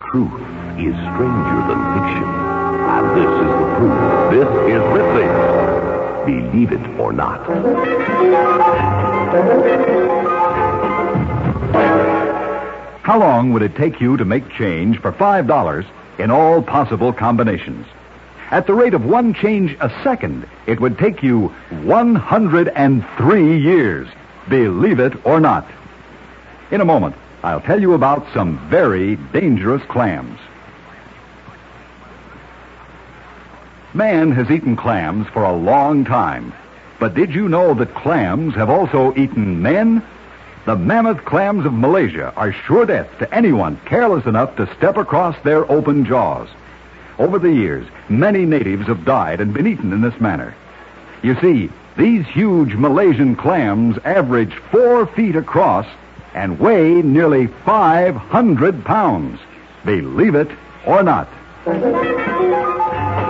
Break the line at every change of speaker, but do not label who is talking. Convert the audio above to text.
Truth is stranger than fiction. And this is the proof. This is Ripley's Believe It or Not.
How long would it take you to make change for $5 in all possible combinations? At the rate of one change a second, it would take you 103 years. Believe it or not. In a moment, I'll tell you about some very dangerous clams. Man has eaten clams for a long time. But did you know that clams have also eaten men? The mammoth clams of Malaysia are sure death to anyone careless enough to step across their open jaws. Over the years, many natives have died and been eaten in this manner. You see, these huge Malaysian clams average 4 feet across and weigh nearly 500 pounds. Believe it or not.